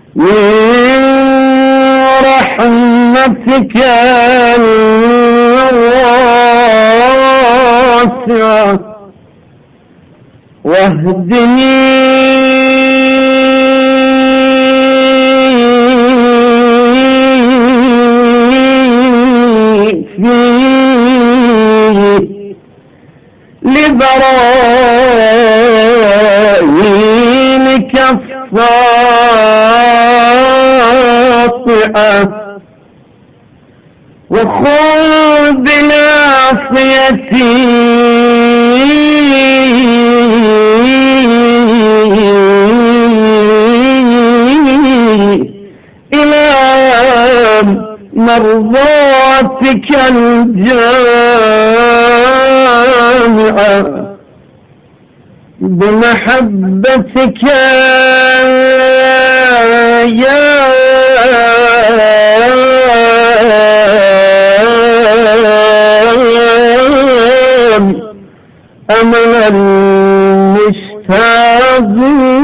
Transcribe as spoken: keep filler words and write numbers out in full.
من رحمتك الواسعة واهدني فيه لبراهينك الساطعة وخذ بناصيتي إلى مرضاتك الجامعة بمحبتك يا أمل المشتاقين.